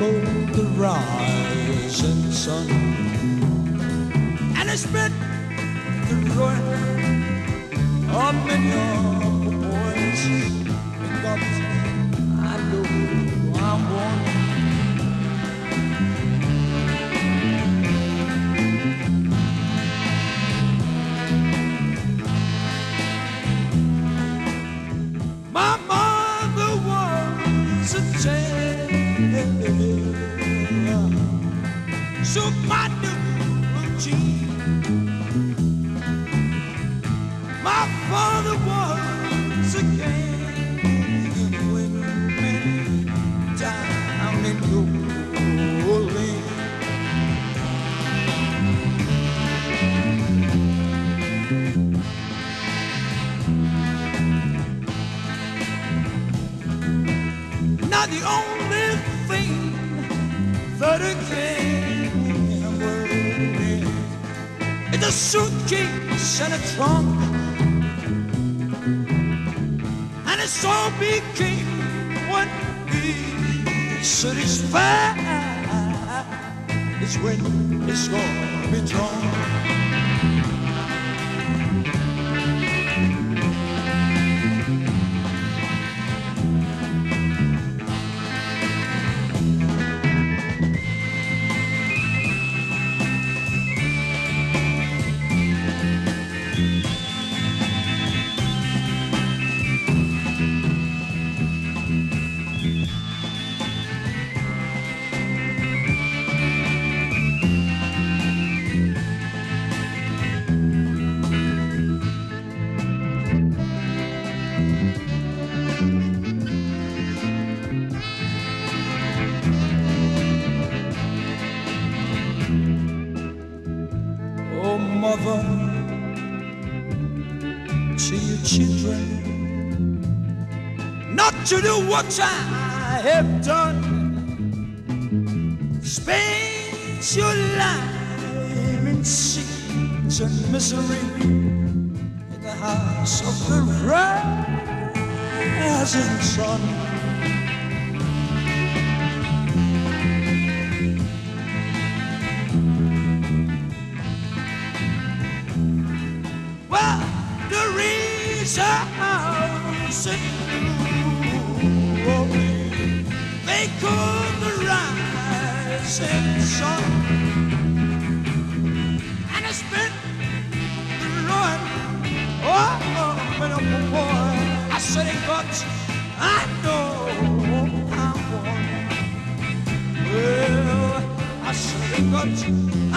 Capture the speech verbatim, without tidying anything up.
called the rising sun. And I spent the ruin of many of the boys, because I know I'm one. My mother was a tailor, so my new jeans. My father was a gambling man down in New Orleans. Now the only thing that a gambler is is a suitcase and a trunk. And it all became what he satisfied is when it's gonna be drawn. Oh, mother, to your children, not to do what I have done. Spend your life in sickness and misery in the house of the rising sun. Well, the reason they call the rising sun, and I spent the ruin. Oh, when I'm a boy, I said it got. I know I won. Well, I said it got.